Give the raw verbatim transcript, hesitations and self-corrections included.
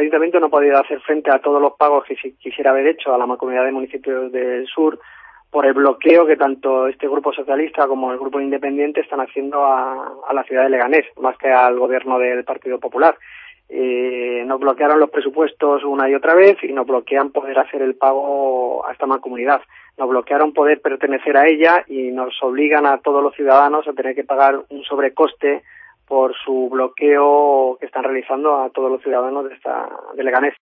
ayuntamiento no ha podido hacer frente a todos los pagos que si quisiera haber hecho a la Mancomunidad de Municipios del Sur por el bloqueo que tanto este grupo socialista como el grupo independiente están haciendo a, a la ciudad de Leganés, más que al gobierno del Partido Popular. Eh, nos bloquearon los presupuestos una y otra vez y nos bloquean poder hacer el pago a esta mancomunidad. Nos bloquearon poder pertenecer a ella y nos obligan a todos los ciudadanos a tener que pagar un sobrecoste por su bloqueo que están realizando a todos los ciudadanos de esta de Leganés.